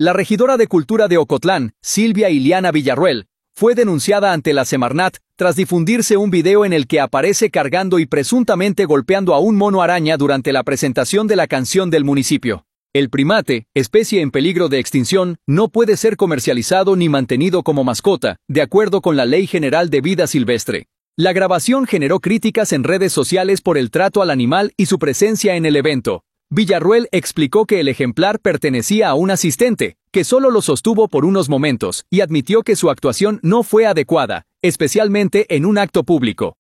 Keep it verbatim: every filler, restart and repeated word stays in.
La regidora de Cultura de Ocotlán, Silvia Iliana Villarruel, fue denunciada ante la Semarnat tras difundirse un video en el que aparece cargando y presuntamente golpeando a un mono araña durante la presentación de la canción del municipio. El primate, especie en peligro de extinción, no puede ser comercializado ni mantenido como mascota, de acuerdo con la Ley General de Vida Silvestre. La grabación generó críticas en redes sociales por el trato al animal y su presencia en el evento. Villarruel explicó que el ejemplar pertenecía a un asistente, que solo lo sostuvo por unos momentos, y admitió que su actuación no fue adecuada, especialmente en un acto público.